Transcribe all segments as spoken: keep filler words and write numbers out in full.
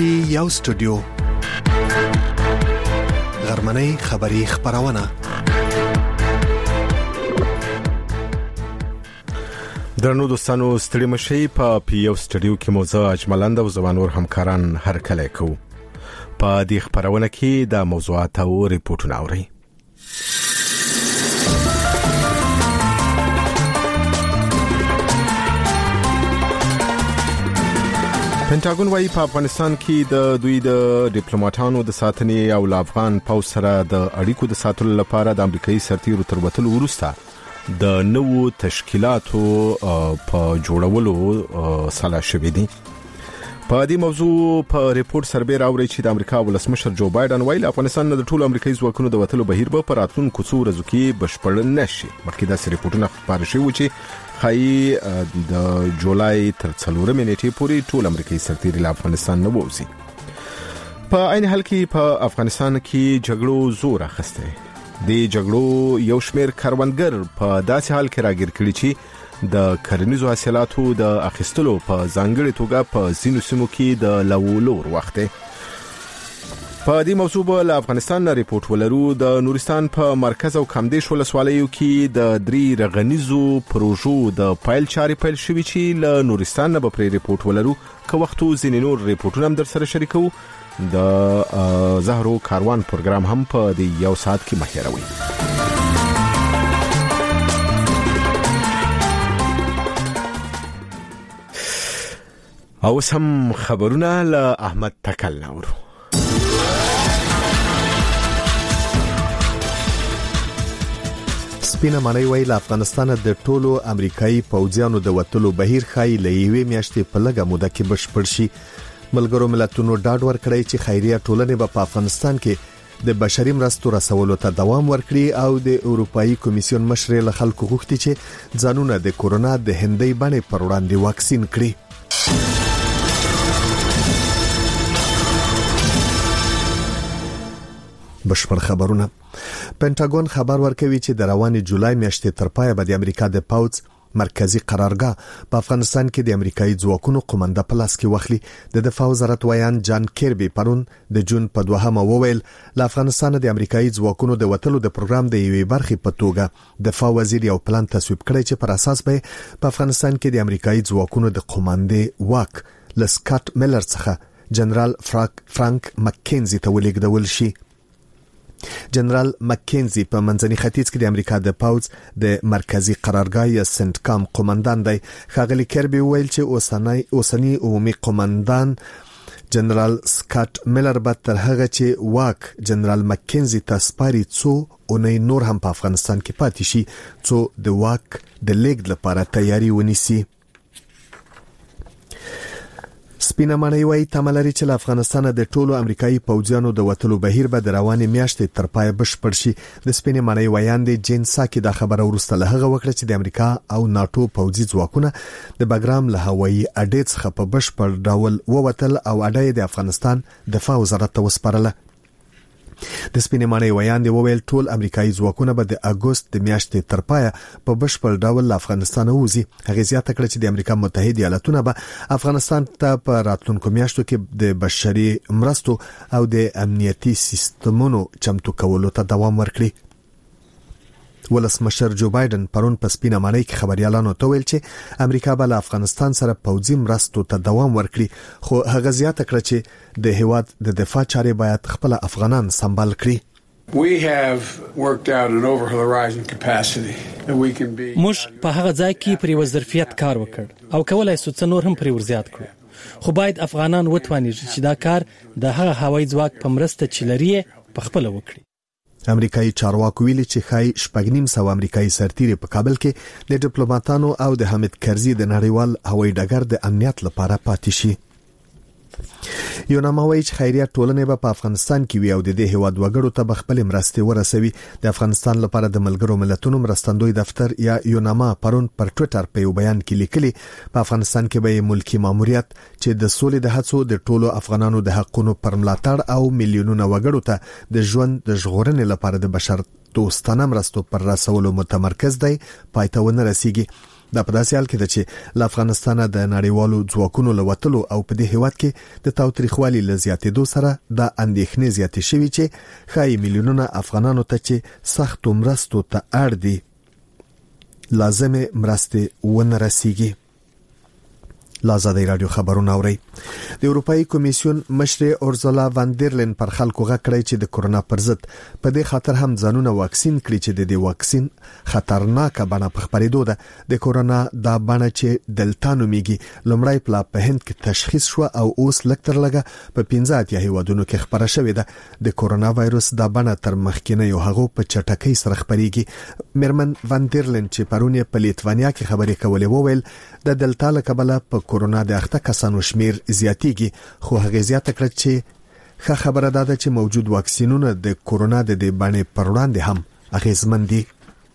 پی یو سټوډیو غرمنۍ خبری خبرونه درنو دوستانو ستړي مشي په پی یو سټوډیو کې موضوع اجملند او زوانور همکاران هر کله کو په دې خبرونه کې د موضوعات او ریپورتونه اوري. پنټاګون وايي په افغانستان کې د دوی د ډیپلوماټانو د ساتنې او افغان پوځ سره د اړیکو د ساتلو لپاره د امریکایي سرتیرو تر وتلو وروسته د نوو تشکیلاتو په جوړولو سلا شوې دي. په دې موضوع په ریپورت سربېره راوړي چې د امریکا ولسمشر جو بایدن ویل افغانستان د ټولو امریکایي ځواکونو د وتلو بهیر به په راتلونکو څو ورځو کې بشپړ نشي. مخکې دا ریپورتونه خبرې شوي چې خای د جولای تر څلورمې نیټې پورې ټول امریکایي سرتیري له افغانستان نه ووځي. په عین حال کې په افغانستان کې جګړو زور اخیسته. د جګړو یو شمېر کاروانګر په داسې حال کې راګیر کړي چې د کرنیزو حاصلاتو د اخیستلو په ځانګړي توګه په ځینو سیمو کې د لولور وخت دی. په دې موضوع به له افغانستان نه ریپورت ولرو. د نورستان په مرکز او کامدیش ولسوالیو کې د درې رغنیزو پروژو د پایل چاري پیل شوي چې له نورستان نه به پرې ریپورت ولرو. که وختو ځینې نور ریپورتونه هم در سره شریکو. د زهرو کاروان پروګرام هم په دې یو ساعت کې مخیروي. او سم خبرونه له احمد تکل نورو. سپینه معنی ویل افغانستان د ټولو امریکایي پوځیانو د وټلو بهیر خای لېوي میاشتې په لګه موده کې بشپړ شي. ملګرو ملتونو ډاډ ورکړی چې خیریه ټولنې په افغانستان کې د بشري مرستو رسولو ته دوام ورکړي او د اروپאי کمیسیون مشر له خلکو غوښتي چې ځانونه د کورونا د هندۍ باندې پر وړاندې واکسین کړي. بشپړ خبرونه. پنټاګون خبر ورکوي چې د رواني جولای میاشتې تر پایه به د امریکا د پوځ مرکزی قرارګاه په افغانستان کې د امریکایي ځواکونو قومنده په لاس کې واخلي. د دفاع وزارت ویان جان کیربي پرون د جون په دوهمه وویل له افغانستان د امریکایي ځواکونو د وټلو د پروګرام د یوې برخې په توګه دفاع وزیر یو پلان تصویب کړی چې پر اساس به په افغانستان کې د امریکایي ځواکونو د قومنده واک له سکاټ میلر څخه جنرال فرانک مکینزي ته ولېږدول شي. جنرال مکینزي په منځني ختیځ کې د امریکا د پوځ د مرکزی قرارګاه یا سنټکام قومندان دی. ښاغلي کربي ویل چې اوسنی اوسنی عمومي قومندان جنرال سکاټ میلر به تر هغه چې واک جنرال مکینزي تاسپاري څو اونۍ نور هم په افغانستان کې پاتې شي څو د واک د لیږد لپاره تیاری ونیسي. سپینه معنی وایي تملري چې افغانستان د ټولو امریکایي پوځیانو د وټلو بهیر به د رواني میاشتې تر پای بشپړ شي. د سپینه معنی وایاند جین ساکي د خبره ورسته له هغه وکړه چې د امریکا او ناتو پوځي ځواکونه د بګرام له هوایي اډې څخه په بشپړ ډول ووتل او اډې د افغانستان دفاع وزارت ته وسپارله. د سپینې معنی ویاند وویل ټول امریکایي ځواکونه به د اگست د میاشتې تر پایه په بشپړ ډول افغانستان وځي. هغه زیاته کړه چې د امریکا متحده ایالاتونه به افغانستان ته په راتلونکو میاشتو کې د بشري مرستو او د امنیتي سیستمونو چمتو کولو ته دوام ورکړي. ولسمشر جو بایدن پرون په سپینه معنی کې خبريالانو ته ویل چې امریکا به له افغانستان سره پوځي مرستو ته دوام ورکړي. خو هغه زیاته کړه چې د هیواد د دفاع چارې باید خپل افغانان سمبال کړي. We have worked out an over horizon capacity that we can be. موږ په هغه ځای کې پر یو ظرفیت کار وکړ او کولای شو څنور هم پر ورزيات کړو. خو باید افغانان وتواني چې دا کار د هغه هوایي ځواک په مرسته چلري په خپل وکړي. امریکایي چارواکو ویلي چې خای شپږنیم سو امریکایي سرتیري په کابل کې د ډیپلوماټانو او د حامد کرزي د نړیوال هوایي ډګر د امنیت لپاره پاتې شي. یو ناموي چې خیریه ټولنې به په افغانستان کې وي او د دې هیواد وګړو ته بخپل مرستې ورسوي. د افغانستان لپاره د ملګرو ملتونو مرستندوی دفتر یا یوناما پرون پر ټوئیټر په یو بیان کې لیکلي په افغانستان کې به ملکی ماموریت چې د سولې د هڅو د ټولو افغانانو د حقونو پر ملاتړ او میلیونونو وګړو ته د ژوند د ژغورنې لپاره د بشر دوستانه مرستو پر رسولو متمرکز دی پای ته ونه رسیږي. دا په داسې حال کې ده چې له افغانستان د نړیوالو ځواکونو له وتلو او په دې هیواد کې د تاوتریخوالي له زیاتېدو سره د اندېښنې زیاتې شوي چې ښایي میلیونونه افغانانو ته چې سختو مرستو ته اړ دي لازمه مرستې ونه رسیږي. لازادی رادیو خبرونه اوري. د اروپאי کمیسیون مشر اورزولا واندرلین پر خلکو غکړی چې د کورونا پر ضد په دې خاطر هم ځانونه واکسین کړي چې د دې واکسین خطرناکه بڼه په خبرېدو ده. د کورونا دا بڼه چې دلتا نومیږي لومړی پلا په هند کې تشخیص شو او اوس لکتر لګه په پنځه اتیا هیوادونو کې خبره شوې ده. د کورونا وایروس دا بڼه تر مخکینه یو هغه په چټکۍ سره خبريږي. مرمن واندرلین چې پرونی په لیتوانیا کې خبرې کولې وویل د دلتا له کبله په کورونا د اخته کسانو شمیر زیاتېږي خو هغه زیاته کړ چې ښه خبره ده چې موجود واکسینونه د کورونا د دې باندې پر وړاندې هم اغیزمن دي.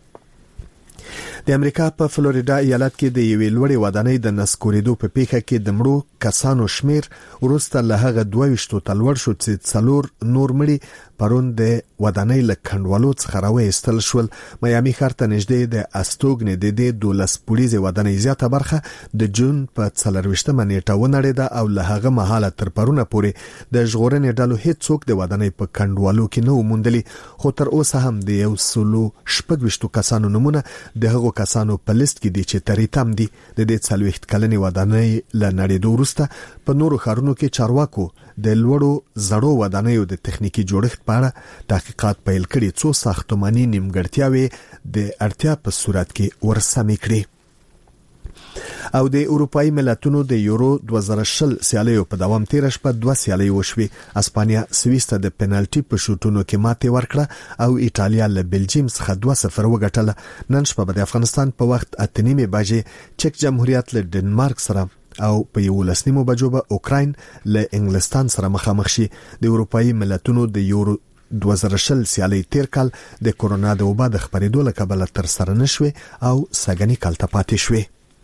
د امریکا په فلوریدا ایالت کې د یوې لوړې ودانۍ د نسکورېدو په پیښه کې د مړو کسانو شمیر وروسته له هغه دوه ویشتو تلور شو چې څلور نور مړي پرون د ودانۍ له کنډوالو څخه راوېستل شول. میامي ښار ته نږدې د استوګنې د دې دولس پولیسو ودانۍ زیاته برخه د جون په څلرويشتمه نیټه ونړېده او له هغه مهاله تر پرونه پورې د ژغورنې ډلو هیڅ څوک د ودانۍ په کنډوالو کې نه وموندلي خو تر اوسه هم د یو سلو شپږ ویشتو کسانو نمونه د هغو کسانو په لیست کې دي چې تریتم دي. د دې څلوېښت کلنې ودانۍ له نړېدو وروسته په نورو ښارونو کې چارواکو د لوړو زړو ودانیو د تخنیکی جوړښت په اړه تحقیقات پیل کړي څو ساختماني نیمګړتیاوې د اړتیا په صورت کې ورسمې کړي. او د اروپאי ملتونو د یورو دوه زره شل سیالیو په دوام تیر شپه دوه سیالۍ وشوي. اسپانیا سويس ته د پنالټي په شوټونو کې ماتې ورکړه او ایټالیا له بلجیم څخه دوه صفر وګټله. نن شپه د افغانستان په وخت اته نیمه بجې چک جمهوریت له ډنمارک سره او په یو لسنیمو بجو به اوکراین له انګلستان سره مخامخ شي. د اروپאי ملتونو د یورو دوه زره شل سیالۍ تیر کال د کورونا د وبا د خبرېدو له کبله تر سره نشوي او سګنی کال ته پاتې شوي.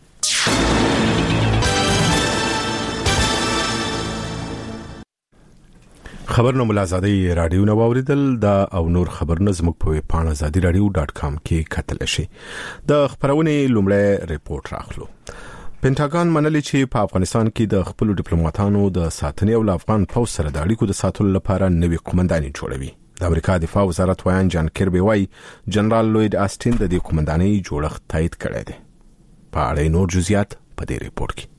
خبرونه ملازادي رادیو نو اوریدل دا او نور خبرونه زموږ په ویب پاڼه ازادي رادیو ډاټ کام کې کتل شي. د خبرونه لومړی ریپورت راخلو. پینټاګان منلي چې په افغانستان کې د خپل ډیپلوماټانو د ساتنې او افغان پوځ سره د اړیکو د ساتلو لپاره نوې قومنداني جوړوي. د امریکا دفاع وزارت وایي جان کربي وايي جنرال لوید آستین د دې قومنداني جوړښت تایید کړی دی. په اړه نور جزئیات په دې ریپورت کې.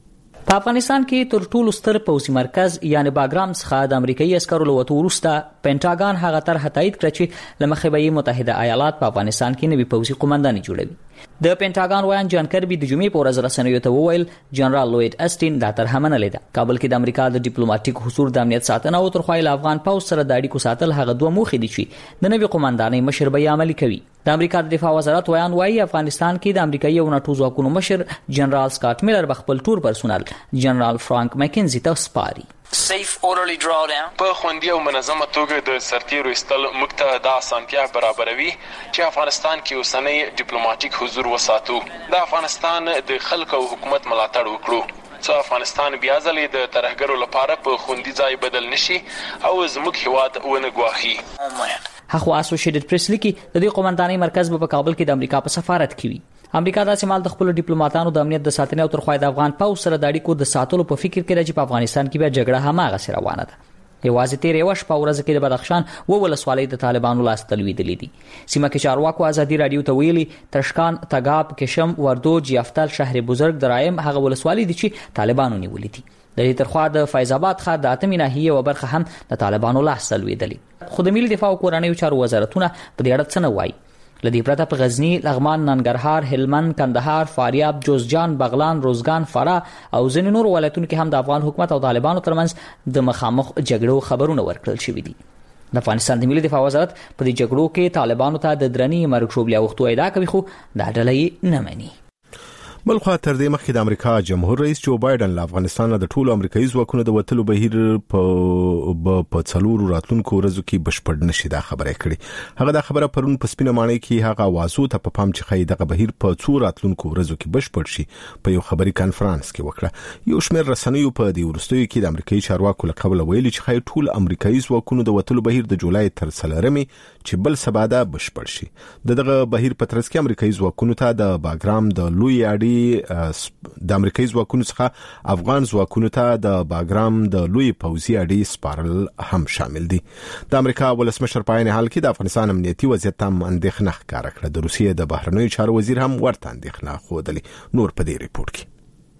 په افغانستان کې تر ټولو ستر پوځي مرکز یعنی باګرام څخه د امریکایي عسکرو له وتو وروسته پینټاګان هغه طرح تایید کړ چې له مخې متحده ایالات په افغانستان کې نوی پوځي قومنداني جوړوي. د پینټاګان وایي جان کربي د جمعې په ورځ رسنیو ته وویل جنرال لوید آستین دا طرح منلې ده. کابل کې د امریکا د ډیپلوماټیک حضور د امنیت ساتنه او ترخوایل افغان پوځ سره د اړیکو ساتل هغه دوه موخې دي چې د نوی قومنداني مشر به عملي کوي. د امریکا د دفاع وزارت وایي وايي افغانستان کې د امریکایي او ناتو ځواکونو مشر جنرال سکاټ میلر بخپل ټور پرسونل جنرال فرانک مکینزي ته سپاري. safe orderly drawdown په خوندي او منظمه توګه د سرتیرو استل مکته د اسانتیا برابروي چې افغانستان کې اوسنۍ ډیپلوماټیک حضور وساتو. د افغانستان د خلکو او حکومت ملاتړ وکړو چې افغانستان بیا ځلې د ترهګرو لپاره په خوندي ځای بدل نشي او زموږ هیواد ونه ګواخي. هغه اسوسییټډ پریس لیکي د دې قومنداني مرکز په کابل کې د امریکا په سفارت کې وي. امریکا د سیمال د خپل ډیپلوماټانو د امنیت د ساتنې او ترخوای د افغان پوځ سره د اړیکو د ساتلو په فکر کې راځي. په افغانستان کې بیا جګړه هماغه سره روانه ده. یوازې تیر یو شپه ورځ کې د بدخشان و ولسوالۍ د طالبانو لاس تلویدلې دي. سیمه کې چارواکو ازادي رادیو ته ویلي ترشکان، تګاب، کشم، وردوج، یافتل، شهر بزرگ، درایم هغه ولسوالۍ دي چې طالبانو نیولې دي. د دې ترخوا د فیض آباد ښار د اتمې ناحیې او برخه هم د طالبانو لاس تلویدلې. خو د ملي دفاع او کورنیو چارو وزارتونه په دې اړه څه نه وایي. لدی پرته په غزنی، لغمان، ننګرهار، هلمند، کندهار، فاریاب، جوزجان، بغلان، روزګان، فراه او ځینې نور ولایتونو کې هم د افغان حکومت او طالبانو ترمنځ د مخامخ جګړو خبرونه ورکړل شوي دي. د افغانستان د ملي دفاع وزارت په دې جګړو کې طالبانو ته د درنې مرګ شوبلیا وختو ادا کوي خو دا ډله یې نه مني. بلخوا تر دې مخکې د امریکا جمهور رئیس جو بایدن له افغانستان د ټولو امریکایي ځواکونو د وټلو بهیر په په څلورو راتلونکو ورځو کې بشپړ نشي دا خبره کړې. هغه دا خبره پرون په سپینه ماڼۍ کې هغه وازو ته په پام چې خې دغه بهیر په څو راتلونکو ورځو کې بشپړ شي په یو خبري کانفرنس کې وکړه. یو شمېر رسنیو په دې ورستیو کې د امریکایي چارواکو له قبل ویلي چې خې ټول امریکایي ځواکونو د وټلو بهیر د جولای تر څلورمې چې بل سبا دا بشپړ شي. دغه بهیر په ترڅ کې امریکایي ځواکونو ته د باګرام د لوی اډي د امریکایي ځواکونو څخه افغان ځواکونو ته د باګرام د لوی پوځي اډي سپارل هم شامل دي. د امریکا ولسمشر په عین حال کې د افغانستان امنیتي وضعیت هم اندېښنه ښکاره کړه. د روسیې د بهرنیو چارو وزیر هم ورته اندېښنه خوده. نور په دې ریپورت کې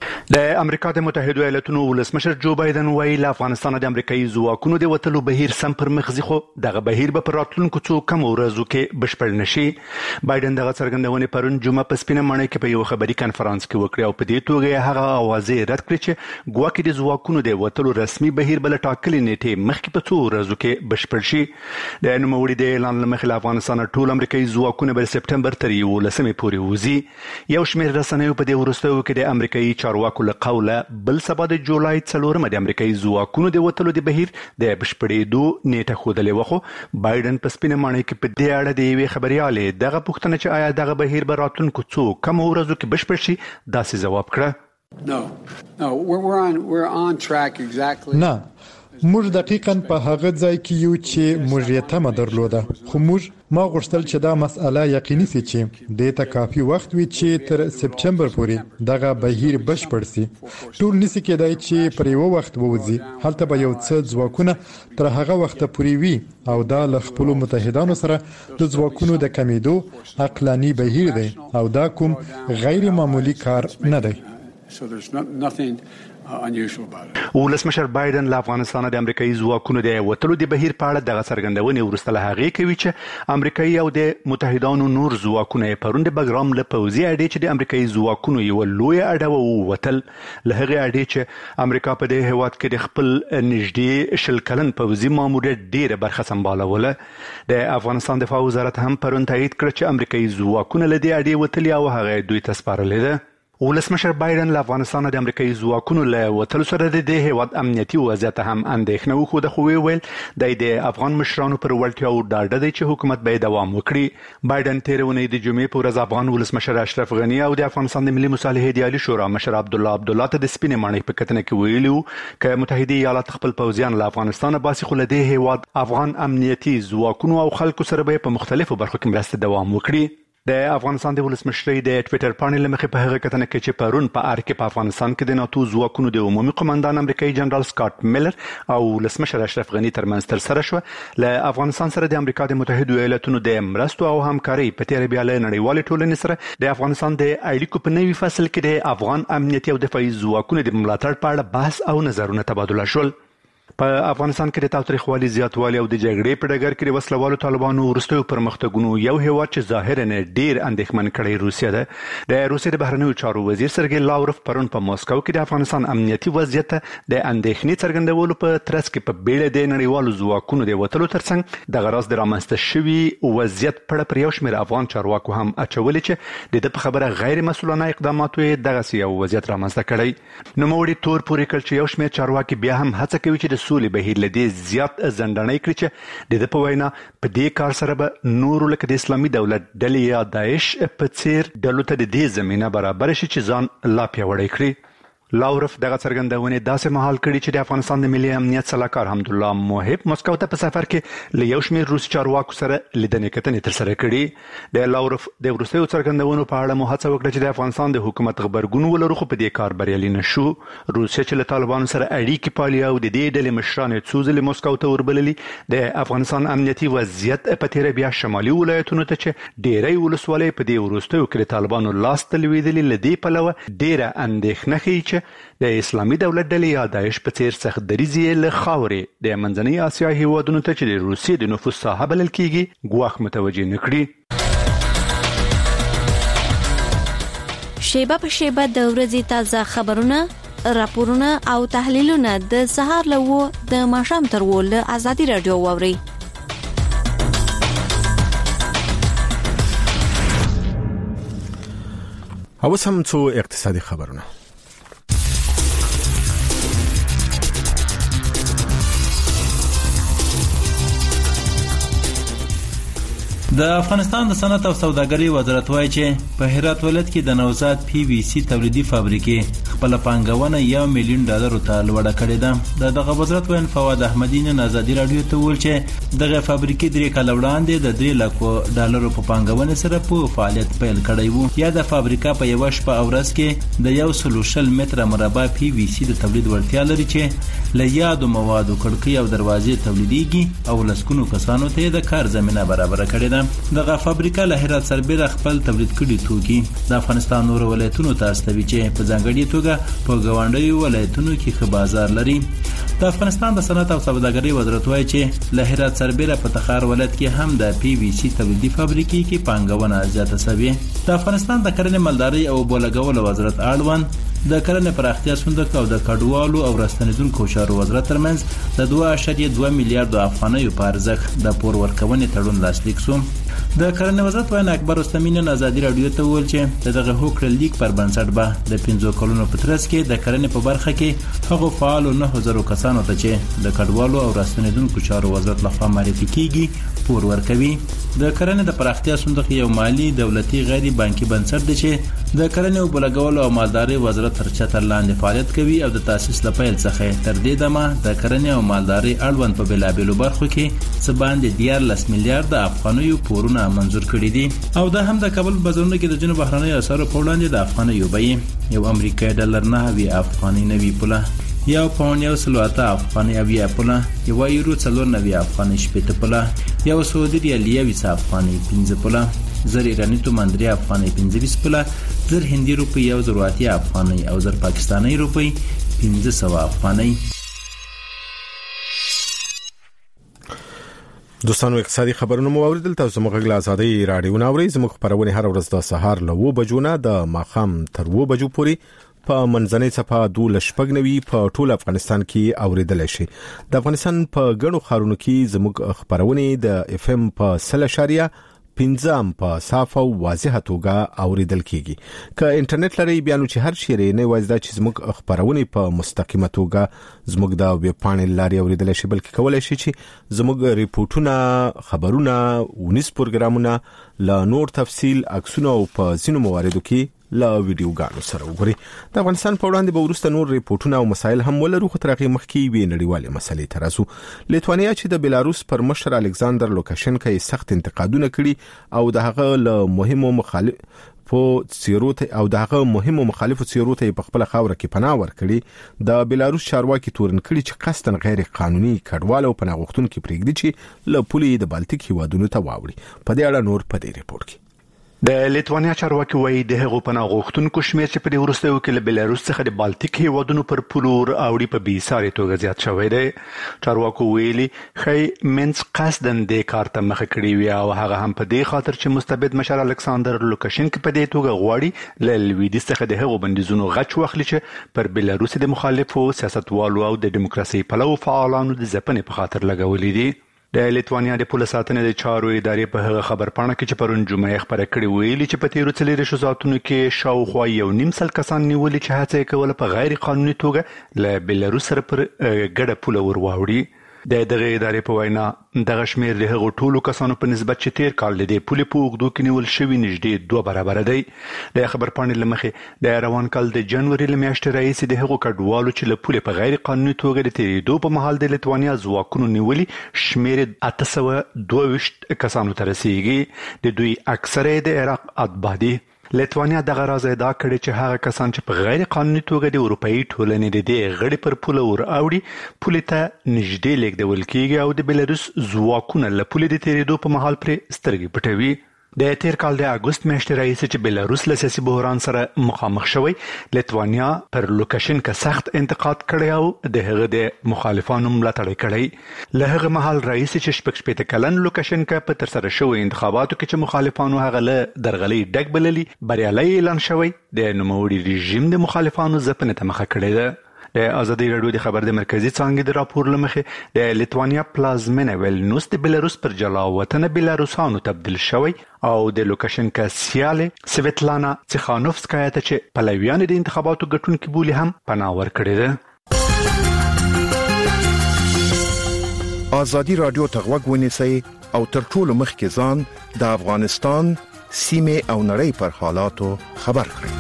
د امریکا د متحده ایالاتونو ولسمشر جو بایدن وایي له افغانستان د امریکایي ځواکونو د وټلو بهیر سم پر مخ ځي، خو دغه بهیر به پر راتلونکو څو کم ورځو کې بشپړ نشي. بایدن دغه څرګندونه پرون جمعه په سپینه ماڼۍ کې په یو خبري کانفرنس کې وکړه او په دې توګه هغه اوازې رد کړې چې ګواکې د ځواکونو د وټلو رسمي بهیر بل ټاکلې نیټه مخکې په څو ورځو کې بشپړ شي. د نوموړي د اعلان لمخې افغانستان ټول امریکایي ځواکونه په سپټمبر تر یولسمې پورې وځي. یو شمېر رسنیو په دې ورستیو کې د امریکایي چارواکو له قوله بل سبا د جولای څلورمه د امریکایي ځواکونو د وټلو د بهیر د بشپړېدو نیټه ښودلې وه، خو بایدن په سپینه ماڼۍ کې په دې اړه د یوې خبریالې دغه پوښتنه چې آیا دغه بهیر به راتلونکو څو کمو ورځو کې بشپړ شي داسې ځواب کړه. No, no, we're on, we're on track exactly. نه موږ دقیقاً په هغه ځای کې یو چې موږ یې تمه درلوده، خو موږ ما غوښتل چې دا مسأله یقیني سي چې دې ته کافي وخت وي چې تر سپټمبر پورې دغه بهیر بشپړ سي. ټول نسی کېدای چې پر یو وخت ووځي، هلته به یو څه ځواکونه تر هغه وخت پورې وي او دا له خپل متحدانو سره د ځواکونو د کمیدو عقلاني بهیر دی او دا کوم غیر معمولی کار نه دی. So there's no, nothing unusual about it. ولسمشر بایدن له افغانستان د امریکایي ځواکونو د وټلو د بهیر په اړه دغه څرګندونې وروسته له هغې کوي چې امریکایي او د متحدانو نور ځواکونه یې پرون د باګرام له پوځي اډې چې د امریکایي ځواکونو یوه لویه اډه ووتل، له هغې اډې چې امریکا په دې هېواد کې د خپل نږدې شل کلن پوځي ماموریت ډېره برخه سمبالوله. د افغانستان دفاع وزارت هم پرون تایید کړ چې امریکایي ځواکونه له دې اډې وتلي او هغه دوی ته سپارلې ده. ولسمشر بایدن له افغانستان د امریکایي ځواکونو له وتلو سره د دې هېواد امنیتي وضعیت هم اندېښنه وښوده، خو ویل دی د افغان مشرانو پر وړتیاو ډاډه دی چې حکومت به دوام وکړي. بایدن تېره اونۍ د جمعې په ورځ افغان ولسمشر اشرف غني او د افغانستان د ملي مصالحې د عالي شورا مشر عبدالله عبدالله ته د سپینې ماڼۍ په کتنه کې ویلي وو که متحده ایالات خپل پوځیان له افغانستانه باسي، خو له دې هېواد افغان امنیتي ځواکونو او خلکو سره به په مختلفو برخو کې مرسته دوام وکړي. د افغانستان د ولسمشرۍ د ټویټر پاڼې له مخې په هغه کتنه کې چې پرون په ار کې په افغانستان کې د ناتو ځواکونو د عمومي قومندان امریکایي جنرال سکاټ میلر او ولسمشر اشرف غني ترمنځ ترسره شوه. له افغانستان سره د امریکا د متحده ایالاتونو د مرستو او همکارۍ په تېره بیا له نړیوالې ټولنې سره د افغانستان د اړیکو په نوي فصل کې د افغان امنیتي او دفاعي ځواکونو د ملاتړ په اړه بحث او نظرونه تبادله شول. په افغانستان کې د تاوتریخوالي زیاتوالی او د جګړې په ډګر کې د وسلوالو طالبانو وروستیو پرمختګونو یو هېواد چې ظاهراً ډېر اندېښمن کړی روسیه ده. د روسیې د بهرنیو چارو وزیر سرګی لاوروف پرون په مسکو کې د افغانستان امنیتي وضعیت ته د اندېښنې څرګندولو په ترڅ کې په بیړه د نړیوالو ځواکونو د وتلو ترڅنګ دغه راز د رامنځته شوي وضعیت په اړه پر یو شمېر افغان چارواکو هم اچولې چې د ده په خبره غیر مسؤلانه اقداماتو یې دغسې یو وضعیت رامنځته کړی. نوموړي تور پورې کړ چې یو شمېر چارواکي بیا هم هڅه کوي چې د سولې بهیر له دې زیات ځنډنی کړي چې د ده په وینا په دې کار سره به نورو لکه د اسلامي دولت ډلې یا داعش په څیر ډلو ته د دې زمینه برابر شي چې ځان لا پیاوړی کړي. لاوروف دغه څرګندونې داسې مهال کړي چې د افغانستان د ملي امنیت سلاکار حمدالله موحب مسکو ته په سفر کې له یو شمېر روسي چارواکو سره لیدنې کتنې ترسره کړي. د لاوروف د وروستیو څرګندونو په اړه مو هڅه وکړه چې د افغانستان د حکومت غبرګون ولرو، خو په دې کار بریالي نه شو. روسیه چې له طالبانو سره اړیکې پالي او د دې ډلې مشران یې څو ځلې مسکو ته وربللي، د افغانستان امنیتي وضعیت په تېره بیا شمالي ولایتونو ته چې ډېری ولسوالۍ په دې وروستیو کې د طالبانو لاس ته لوېدلي، له دې پلوه ډېره اندېښنه ښیي چې د اسلامي دولت ډلې یا داعش په څیر سخت دریځ له خاورې د منځنۍ اسیا هیوادونو ته چې د روسیې د نفوذ ساحه بلل کیږي ګواښ متوجه نه کړي. شیبه په شیبه د ورځې تازه خبرونه، راپورونه او تحلیلونه د سهار له و د ماښام تر و له ازادي رادیو واورئ. او سم څو اقتصادي خبرونه. د افغانستان د صنعت او سوداګرۍ وزارت وایي چې په هرات ولایت کې د نوزاد پی وی سی تولیدي فابریکې خپل پانګونه یو میلیون ډالر ته لوړه کړې ده. د دغه وزارت وین فواد احمدی نن آزادي رادیو ته ویل چې دغه فابریکې درې کال وړاندې د درې لک ډالر په پانګونه سره په فعالیت پیل کړی وو. یا د فابریکا په یو شپه او ورځ کې د یو سل شل متر مربع پی وی سی د تولید وړتیا لري چې له یادو موادو کړکۍ او دروازې تولیديږي او لسکونو کسانو ته د کار زمينه برابر کړې ده. دغه فابریکا له هرات سربېره خپل تولید کړي توکي د افغانستان نور ولایتونو ته استوي چې په ځانګړي توګه په ګاونډیو ولایتونو کې ښه بازار لري. د افغانستان د صنعت او سوداګرۍ وزارت وایي چې له هرات سربېره په تخار ولایت کې هم د پی وی سی تولیدي فابریکې کې پانګونه زیاته شوې. د افغانستان د کرنې مالدارۍ او بولګولو وزارت اړوند د کرنې پراختیا صندوق او د کډوالو او راستنیدونکو چارو وزارت ترمنځ د دوه اعشاریه دوه میلیارډ افغانیو په ارزښت د پور ورکونې تړون لاسلیک شو. د کرنې وزارت وایي اکبر رستمی نن آزادي رادیو ته ویل چې دغه هوکړه لیک پر بنسټ به د پنځو کلونو په ترڅ کې د کرنې په برخه کې هغو فعالو نه هزارو کسانو ته چې د کډوالو او راستنیدونکو چارو وزارت لخوا معرفي کیږي پور ورکوي. د کرنې د پراختیا صندوق یو مالی دولتي غیر بانکي بنسټ دی چې د کرنې او بولګولو او مالدارۍ وزارت تر چتر لاندې فعالیت کوي او د تاسیس لپاره څخه تر دې دمه د کرنې او مالدارۍ اړوند په بلابلو برخو کې څه باندې دیارلس میلیارډ افغانیو پورونه منظور کړي دي. او دا هم د کابل بازارونو کې د جنوب بهرنۍ اسعارو په وړاندې د افغانیو بیې یو امریکایي ډالر نه وی افغاني نوي پوله، یو پاون یو سل اته افغاني اویا پوله، یو یورو څلور نوي افغاني شپېته پوله، یو سعودي ریال یو افغاني پنځه پوله، زر ایرانی تومان درې افغاني پنځه ویشت پوله، زر هندي روپی یو زر اتیا افغاني او زر پاکستاني روپی پنځه سوه افغاني. دوستانو اقتصادي خبرونه مو اوریدل. تاسو موږ له آزادۍ رادیو ناوړي زموږ خبرونه هر ورځ د سهار له و بجو نه د ماخام تر و بجو پورې په منځنۍ صفه دوه شپږ نوي په ټول افغانستان کې اوریدل شي. د افغانستان په ګڼو ښارونو کې زموږ خبرونه د اف ام په سل اشاریه پنځم په صاف او واضح توګه اوریدل کیږي. که انټرنیټ لري بیا نو چې هر شی نه وایي چې زموږ خبرونه په مستقیمه توګه زموږ د ویب پاڼې لاري اوریدل شي، بلکې کولای شي چې زموږ ریپورتونه، خبرونه، ونیس پروګرامونه، لا نور تفصیل، عکسونه او په ځینو مواردو کې لا ویډیوګانو سره وګوري. د افغانستان په وړاندې به ورسته نور ریپورتونه او مسایل هم ولرو، خو ترغه مخکې وی نړیواله مسلې تراسو. لیتوانیا چې د بیلاروس پر مشر الکساندر لوکاشنکا سخت انتقادونه کړي او د هغه له مهمو مخالفو سیروت او دغه مهمو مخالفو سیروت په خپل خاور کې پناه ورکړي. د بیلاروس چارواکي تورن کړي چې قصدن غیر قانوني کډوال او پناه غوښتونکو پرېږدي چې له پولې د بالټیک هیوادونو ته واوړي. په دې اړه نور په دې ریپورت کې د لیتوانیا چارواکي وایي د هغو پناه غوښتونکو شمېر چې په دې وروستیو کې له بیلاروس څخه د بالټیک هیوادونو پر پولور اوړي په بې ساري توګه زیات شوی دی. چارواکو ویلي ښایي منځ قصدن دې کار ته مخه کړې وي او هغه هم په دې خاطر چې مستبد مشر الکساندر لوکاشنکا په دې توګه غواړي له لویدیځ څخه د هغو بندیزونو غچ واخلي چې پر بیلاروس د مخالفو سیاستوالو او د دیموکراسي پلوو فعالانو د ځپنې په خاطر لګولې دي. د لیتوانیا د پولیس ساتنې د چارو ادارې په هغه خبر پاڼه کې چې پرون جمعه خبره کړې ویلي چې په تیرو څلورو ساعتونو کې شاوخوا یو نیم سل کسان نیولي چې هڅه یې کوله په غیر قانوني توګه له بیلاروس سره پر ګډه پوله ور واوړي. د دغه ادارې په وینا دغه شمیر د هغو ټولو کسانو په نسبت چې تیر کال د پولې په اوږدو کې نیول شوي نږدې دوه برابره دی. د خبر پاڼې له مخې د روان کال د جنوري له میاشتې راهیسې د هغو کډوالو چې له پولې په غیر قانوني توګه د تیرېدو په مهال د لیتوانیا ځواکونو نیولي شمیر اته سوه دوه ویشت کسانو ته رسیږي. د دوی اکثره د عراق اتباع دي. لیتوانیا دغه راز ادعا کړې چې هغه کسان چې په غیر قانوني توګه د اروپאי ټولنې د دې غړي پر پوله ور اوړي پولې ته نږدې لیږدول کیږي او د بیلاروس ځواکونه له پولې د تیرېدو په مهال پرې سترګې پټوي. د تیر کال د اگست میاشتې راهیسې چې بیلاروس له سیاسي بحران سره مخامخ شوی، لیتوانیا پر لوکاشنکا سخت انتقاد کړی او د هغه د مخالفانو ملاتړ کړی. له هغه مهال راهیسې چې شپږ شپېته کلن لوکاشنکا په ترسره شوی انتخاباتو کې چې مخالفانو هغه له درغلۍ ډک بللي بریالی اعلان شوی، د نوموړي رژیم د مخالفانو ځپنې ته مخه کړې ده. د ازادي رادیو د خبر د مرکزی څنګه د راپور لمخې د لیتوانیا پلازمینه ویلنوس د بلاروس پر جلا وطن بلاروسانو تبدیل شوی او د لوکاشنکا سیاله سویتلانا تیخانوفسکایا ته چې پلویان د انتخاباتو ګټونکو بولی هم پناه ورکړي ده. ازادي رادیو ته غوږ ونیسئ او تر ټولو مخکې ځان د افغانستان سیمه او نړۍ پر حالاتو خبر کړئ.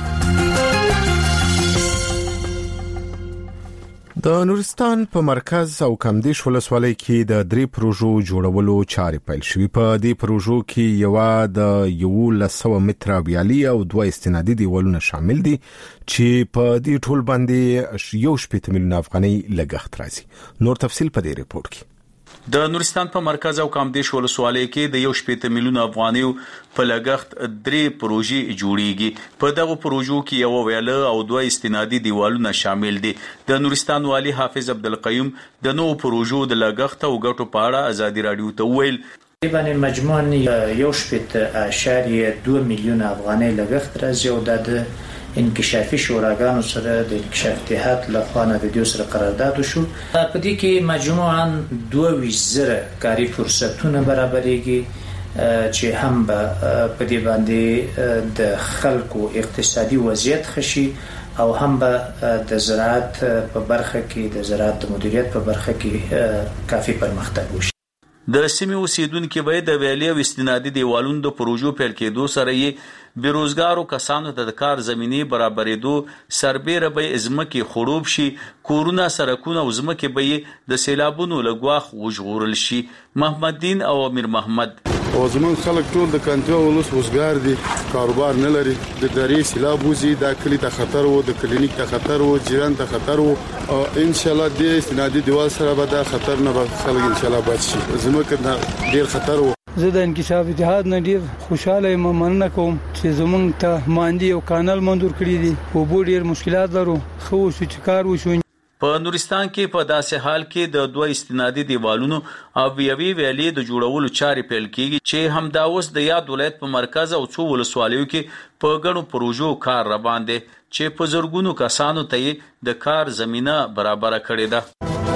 د نورستان په مرکز او کمدیش ولسوالۍ کې د درې پروژو جوړولو چارې پیل شوې. په دې پروژو کې یو د یو لسو متره ویالي او دوه استنادي دیوالونه شامل دي چې په دې ټول باندې یو شپږ میلیون افغانۍ لګښت راځي. نور تفصیل په دې ریپورت کې. د نورستان په مرکز او کامدیش ولسوالۍ کې د یو شپږ میلیون افغانیو په لګښت درې پروژې جوړیږي. په دغه پروژو کې یو ویاله او دوه استنادي دیوالونه شامل دي. د نورستان والی حافظ عبدالقیوم د نوو پروژو د لګښت او ګټو په اړه ازادي رادیو ته وویل تقریبا مجموعاً یو شپږ اعشاریه دوه میلیون افغانۍ لګښت راځي او د انکشافي شوراګانو سره د انکشاف اتحاد له خوا نه د دې سره قرارداد وشو. په دې کې مجموعاً دوه ویزره کاري فرصتونه برابرېږي چې هم په دې باندې د خلکو اقتصادي وضعیت خشي او هم به د زراعت په برخه کې د زراعت د مدیریت په برخه کې کافي پرمختګ وشي. د سیمې اوسیدونکو به د ویالې او استنادي دیوالونو د پروژو پیل کېدو سره یې بیروزګارو کسانو ته د کار زمینه برابرېدو سربېره به ازمکه خړوب شي، کورونه سرکونه او ازمکه به د سیلابونو لګواخ وژغورل شي. محمد دین او امیر محمد او زمون خلک ټول د کانټو ولس وزګار دي، کاروبار نه لري، د درې سیلاب وزي، د کلی ته خطر وو، د کلینیک ته خطر وو، جیران ته خطر وو. او ان شاء الله د استنادي دیوال سره به د خطر نه به خلک ان شاء الله بچ شي. زموږ نه ډیر خطر وو. زه د انکشاف اتحاد نه ډیر خوشاله یم، مننه کوم چې زمونږ ته ماندی او کانال منظور کړی دي. او بو ډیر مشکلات لرو، خو شو چې کار وشو. په نورستان کې په داسې حال کې د دوه استنادي دیوالونو او یوې ویالې د جوړولو چارې پیل کیږي چې همدا اوس د یاد ولایت په مرکز او څو ولسوالیو کې په ګڼو پروژو کار روان دي چې په زرګونو کسانو ته د کار زمينه برابر کړې ده.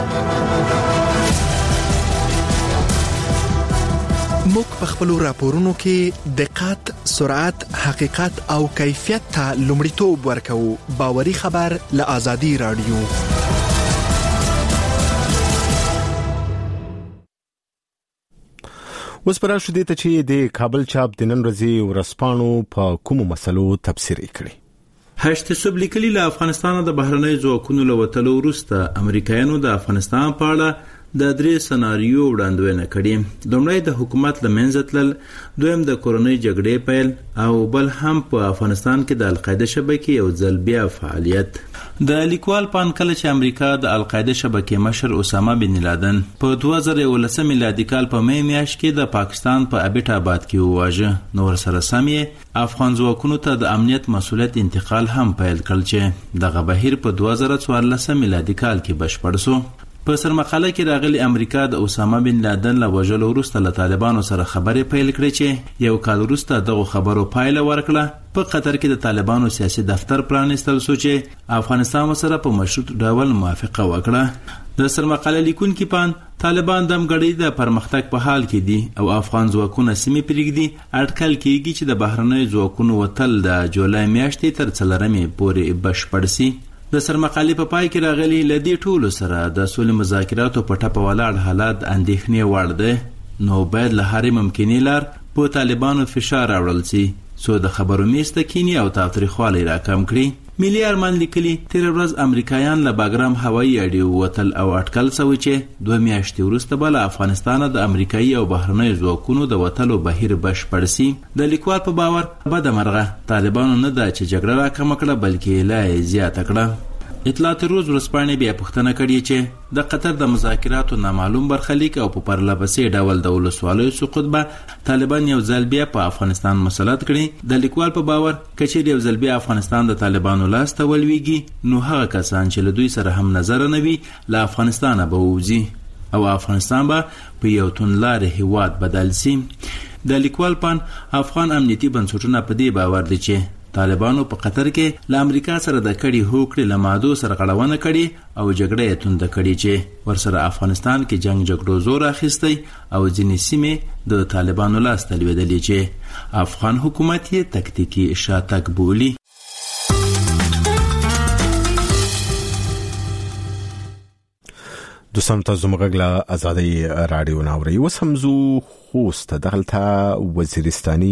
موږ په خپل راپورونو کې دقت، سرعت، حقیقت او کیفیت ته لومړیتوب ورکوو. باوري خبر له ازادي رادیو. اوس پر شو دي ته چې د کابل چاپ د نن ورځې ورسپانو په کومو مسلو تفسیر کړي. هشت سب لیکلي له افغانستان د بهرنۍ ځواکونو له وتلو وروسته امریکایانو د افغانستان په اړه د درې سناریو وړاندوینه کړې. لومړی د حکومت له منځه تلل، دویم د کورنۍ جګړې پیل او بل هم په افغانستان کې د القاعده شبکې یو ځل بیا فعالیت. د لیکوال پان کله چې امریکا د القاعده شبکې مشر اسامه بن لادن په دوه زره یولسم میلادي کال په می میاشت کې د پاکستان په ابټ آباد کې وواژه، نو ورسره سم یې افغان ځواکونو ته د امنیت مسؤلیت انتقال هم پیل کړل چې دغه بهیر په دوه زره څوارلسم میلادي کال کې بشپړ شو. په سرمقاله کې راغلي امریکا د اسامه بن لادن له وژلو وروسته له طالبانو سره خبرې پیل کړې چې یو کال وروسته دغه خبرو پایله ورکړه. په قطر کې د طالبانو سیاسي دفتر پرانیستل شو چې افغانستان سره په مشروط ډول موافقه وکړه. د سرمقاله لیکونکو پان طالبان د امګړې د پرمختګ په حال کې دي او افغان ځواکونه سیمې پرېږدي. اټکل کېږي چې د بهرنۍ ځواکونو وتل د جولای میاشتې تر څلورمې پورې بشپړ شي. د سرمقالې په پای کې راغلي لدی ټولو سره د سولې مذاکراتو په ټاپه ولاړ حالات اندېښنې وړ دي، نو باید له هرې ممکنې لار په طالبانو فشار راوړل شي څو د خبرو میز ته کینی او تاوتریخوالی راکم کړي. ملي ارمان لیکلي تیر ورځ امریکایان له باګرام هوایي اډې ووتل او اټکل شوی چې دوه میاشتې وروسته به له افغانستانه د امریکایي او بهرنۍ ځواکونو د وتلو بهیر بشپړ شي. د لیکوال په باور بده مرغه طالبانو نه ده چې جګړه راکمه کړه بلکې لا یې زیاته کړه. اطلاعات روز ورځپاڼې بیا پوښتنه کړې چې د قطر د مذاکراتو نامعلوم برخلیک او په پرلپسې ډول د ولسوالیو سقوط به طالبان یو ځل بیا په افغانستان مسلط کړي. د لیکوال په باور که چیرې یو ځل بیا افغانستان د طالبانو لاس ته ولویږي نو هغه کسان چې له دوی سره هم نظر نه وي له افغانستانه به ووځي او افغانستان به په یو توندلارې هیواد بدل شي. د لیکوال پان افغان امنیتي بنسټونه په دې باور دي چې طالبانو په قطر کې له امریکا سره د کړي هوکړې له مادو سره غړونه کړي او جګړه یې تند کړي چې ورسره افغانستان کې جنگ جګړو زور اخیستی او ځینې سیمې د طالبانو لاس ته لوېدلې چې افغان حکومت یې تکتیکي شاتګ بولي. دوستان تاسو موږ له آزادۍ رادیو ناوړي وسمزو خوست دغلطه وزیرستاني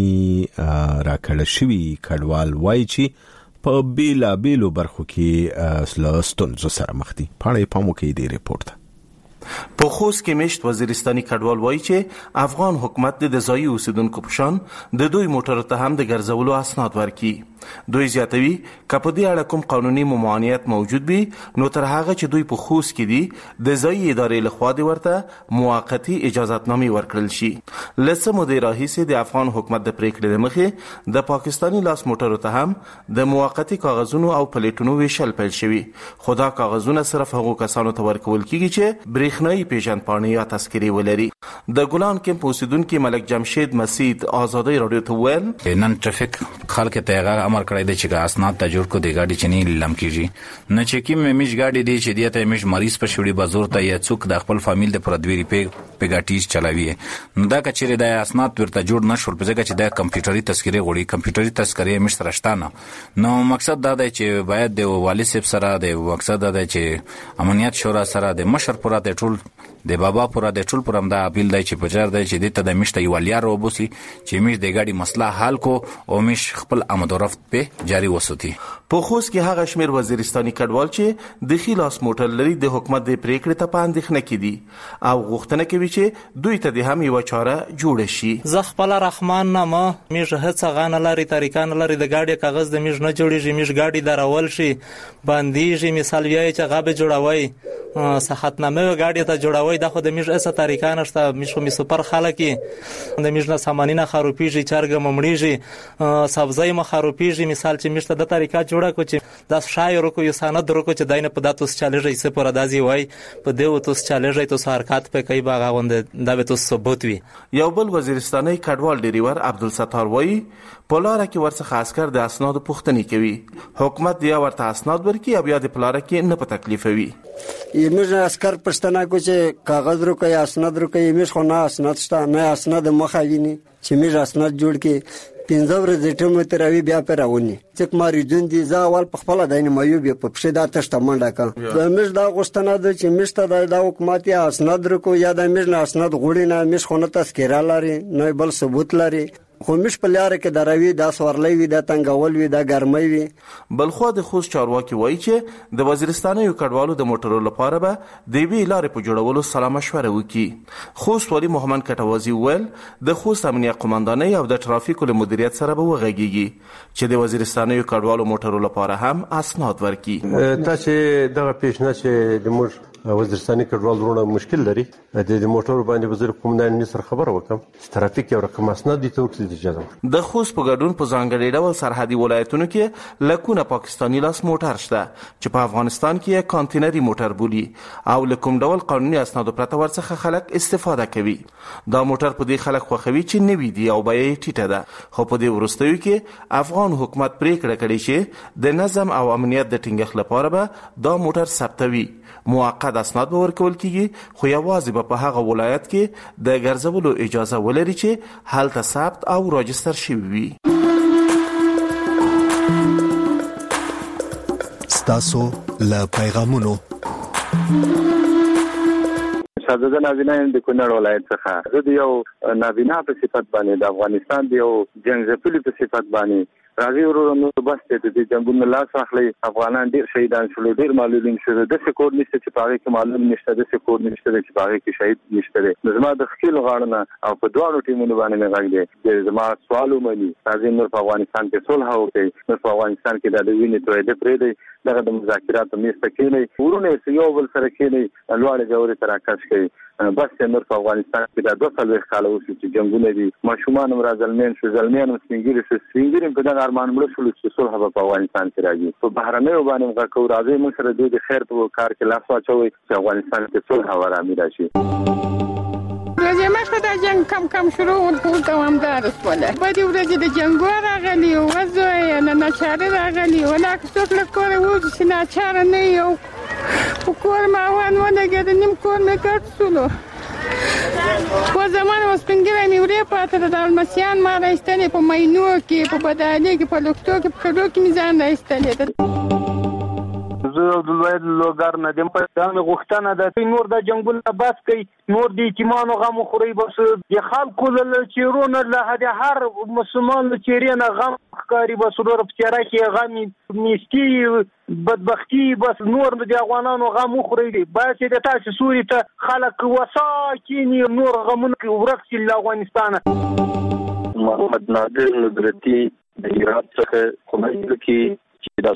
راکړل شوی کډوال وایي چې په بیلا بیلو برخو کې ستونزو سره مخ دي. پاڼې پامو کې دی ریپورت. په خوست کې مشت وزیرستاني کډوال وایي چې افغان حکومت د ځایي اوسیدونکو په شان د دوی موټرو ته هم د ګرځولو اسناد ورکړي. دوی زیاتوي که په دې اړه کوم قانوني ممانعت موجود وي نو تر هغه چې دوی په خوست کې دي د ځایي ادارې لخوا د ورته موقتی اجازهتنامې ورکړل شي. لسه مودې راهیسې د افغان حکومت د پریکړې د مخې د پاکستاني لاس موټرو ته هم د موقتی کاغذونو او پلیټونو ویشل پیل شوي، خو دا کاغذونه صرف هغو کسانو ته ورکول کیږي چې برېښنايي پیژندپاڼې یا تذکرې ولري. د ګلان کمپ اوسیدونکي ملک جمشید مسید آزادۍ رادیو ته وویل نن ټرافیک خلک ته امر کړی دی چې اسناد ته جوړ کو دی گاډي چې نه لیلام کیږي نه چې کی مې مش گاډي دی چې دیته مش مریض په شوړي بازار ته یا څوک د خپل فامیل د پردویری په پیګاټیز چلاوي نو دا کچېره د اسناد ورته جوړ نشول په ځکه چې د کمپیوټري تذکره غوړي کمپیوټري تذکره مش سرشتانه نو مقصد دا دی چې باید د والي صاحب سره د مقصد دا دی چې امنیت شورا سره د مشر پورا د ټول د بابا پورا د ټول پرم دا اپیل دی چې پجار دی چې دته د مشته یو لیار وبوسي چې مش د گاډي مسله حل کو او مش خپل آمد و رفت په جاری وساتي. په خوست کې هغه شمیر وزیرستاني کډوال چې د خلاص موټر لري د حکومت د پریکړې ته پاندخنه کړي او غوښتنه کوي چې دوی ته د هم یو چاره جوړ شي. زه خپل رحمان نامه میژ هڅه غان لري طریقان لري د گاډي کاغذ د میژ نه جوړیږي میژ گاډي درول شي باندېږي مثال ویای چې غابه جوړوي صحتنامه گاډي ته جوړوي دا خو د میژ اسه طریقان شته میژ خو می سپر خلک د میژ نه سامانینه خروپیږي چرګ ممړیږي سبزی مخروپیږي مثال چې میژ ته د طریقه جوړه کو چې دا شاعر کو یو سند درو کو چې داینه په داتوس چالهږي سه پر دازي وای په دیو توس چالهږي تو حرکت په کوي باغ غوند دا به تو ثبوت وي. یو بل وزیرستاني کډوال ډریور عبدالستار وای پولاره کې ورڅخه عسكر د اسناد پوښتنه کوي حکومت دی ورته اسناد ورکي او بیا د پولاره کې نه په تکلیف وي. یمه عسكر پښتنه کو چې کاغذ رو کوي اسناد رو کوي مش خو نه اسناد شته نه اسناد مخاویني چې مش اسناد جوړ کې پنځه ورځې ټیم تروي بیا پرونی چې ماري جون دي ځاول په خپل داینه مایو به په پښه دا تشته منډه کا د مش دا غوښتنه ده چې مشته د حکومت یا اسناد رو کو یا د مش نه اسناد غوړي نه مش خو نه تذکره لري نه بل ثبوت لري خو مش په لاره کې دروي دا سورلې وي دا تنګول وي دا ګرمي وي. بلخو د خوست چارواکي وایي چې د وزیرستان یو کډوالو د موټرو لپاره به د وی لارې په جوړولو سلا مشوره وکړي. خوست والی محمد کټوازی ویل د خوست امنیت قومندانۍ او د ټرافیکو له مدیریت سره به وغږیږي چې د وزیرستان یو کډوالو موټرو لپاره هم اسناد ورکړي. تاسو دغه پیښنه چې د موږ وزیرستاني کډوال ورونه مشکل لري د موټر باندې وزیر قومندان سره خبر وکم ترافیک یو رقم اسناد دي ته اجازه. د خوست په ګډون په ځانګړي ډول سرحدي ولایتونو کې لکونه پاکستاني لاس موټر شته چې په افغانستان کې کانټینري موټر بولي او لکوم ډول قانوني اسناد پرته ورڅخه خلک استفاده کوي. دا موټر په دې خلک خوخوي چې نوي دي او به یې ټیټه ده خو په دې ورستوي کې افغان حکومت پریکړه کړې چې د نظم او امنیت د ټینګښت لپاره به دا موټر ثبتوي موقت اسناد به ورکول کیږي خو یوازې په هغه ولایت کې د ګرځولو اجازه ولري چې هلته ثبت او راجستر شوی وي. ستاسو له پیغامونو شاهزاده نابینا د کونړ ولایت څخه زه د یو نابینا په صفت باندې د افغانستان د یو جنګ په صفت باندې راځي ورونو بس ته د جنگونو لاس اخلي افغانان ډیر شهیدان شول ډیر معلولین شول د سکور نشته چې پاره کې معلوم نشته د سکور نشته چې پاره کې شهید نشته زما د خپل غاړنه او په دوه ټیمونو باندې نه راغلي زما سوال ومني راځي نور په افغانستان کې صلح وکړي نور په افغانستان کې د وینې توې د پرې دی دغه د مذاکراتو میسته کې ورونه یو بل سره کې لوړ جوړې تراکش کوي بس نور په افغانستان کې د دوه سلوي خاله اوسې چې جنگونه دي ماشومان هم راځلمن شو ځلمن هم سپینګری شو سپینګری په دغه ارمان مړ شول چې صلح په افغانستان کې راځي په بهرنیو باندې غوښتو راځي موږ سره د خیر په کار کې لاس واچوي چې افغانستان کې صلح او آرامي راشي. ورځ چې مخه د جنگ کم کم شروع ول دوامدار وسوله په دې ورځ د جنگ راغلی او وځي نه ناچاره راغلی ولا څوک له کوره و چې ناچاره نه یو وکور ما وان ونګد نیم کور مې کټ سولو په زمانه وسپنګره مې ورې پاتې د المسیان ما راستنې په مینو کې په بدالي کې په لوکتو کې په کلو کې میزان راستنې زه د لوی لوګر نه دم په ځان غوښتنه د نور د جنگونو بس کوي نور د ایتمانو غم خوري بس د خلکو له چیرونه له هر مسلمان چیرینه غم ښکاری بس ورو په چیرې کې غم میستی بدبختی بس نور د افغانانو غم خوري بس د تاسو سوري ته خلک وساکینی نور غمونه ورکسي له افغانستان محمد نادر نظرتی د ایران څخه کومه کې چې دا